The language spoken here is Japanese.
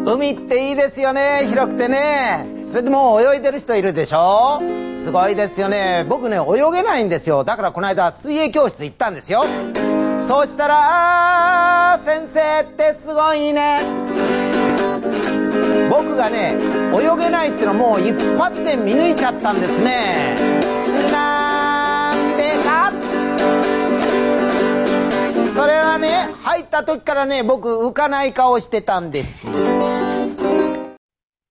海っていいですよね、広くてね。それでもう泳いでる人いるでしょ。すごいですよね。僕ね、泳げないんですよ。だからこの間水泳教室行ったんですよ。そうしたら、先生ってすごいね。僕がね、泳げないってのはもう一発で見抜いちゃったんですね。なんでか。それはね、入った時からね、僕浮かない顔してたんです。